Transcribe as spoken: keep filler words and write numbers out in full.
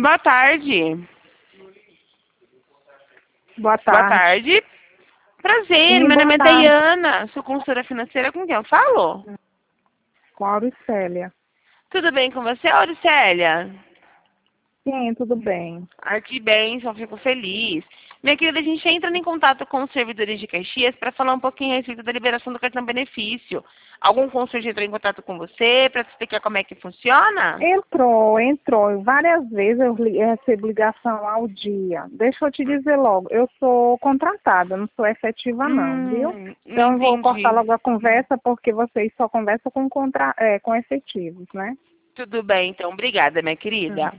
Boa tarde. Boa Boa tarde. tarde. Prazer, Sim, meu boa nome é tarde. Dayana, sou consultora financeira, com quem eu falo? Com a Auricélia. Tudo bem com você, Auricélia? Sim, tudo bem. Ah, que bem, só fico feliz. Minha querida, a gente entra em contato com os servidores de Caxias para falar um pouquinho a respeito da liberação do cartão benefício. Algum consultor entrou em contato com você para te explicar como é que funciona? Entrou, entrou. Várias vezes eu, li- eu recebo ligação ao dia. Deixa eu te dizer logo, eu sou contratada, não sou efetiva não, viu? Hum, Então eu vou cortar entendi. logo a conversa porque vocês só conversam com, contra, é, com efetivos, né? Tudo bem, então. Obrigada, minha querida.